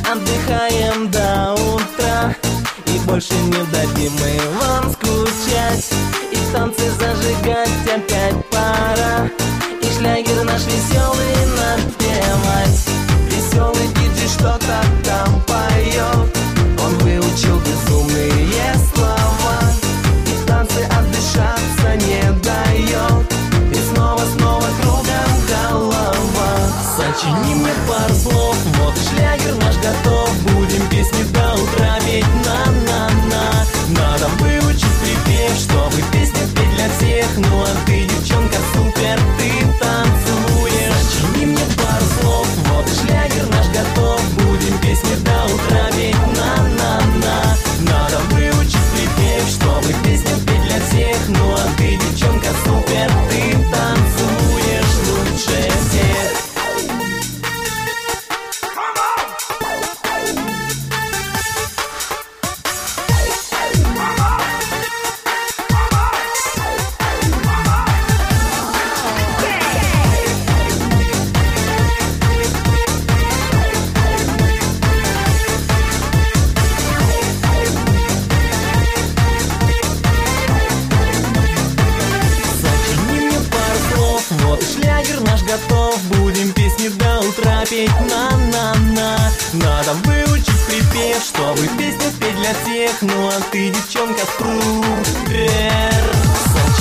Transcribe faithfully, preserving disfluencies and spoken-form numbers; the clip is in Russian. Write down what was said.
отдыхаем до утра, и больше не дадим мы вам скучать. И танцы зажигать опять пора, и шлягер наш веселый напевать. Веселый диджей что-то там поет, он выучил безумные слова, и танцы отдышаться не дает, и снова-снова кругом голова. Сочини мне пару слов, вот и шлягер наш готов, будем песни до утра петь на-на-на. Надо выучить припев, чтобы песня петь для всех. Ну а ты, девчонка, супер, ты танцуешь. Сочини мне пару слов, вот и шлягер наш готов, будем песни до утра петь на-на-на. Надо выучить припев, чтобы песня петь для всех. Ну а ты, девчонка, супер, ты танцуешь лучше всех. Готов, будем песни до утра петь на-на-на. Надо выучить припев, чтобы песню петь для всех. Ну а ты, девчонка, супер.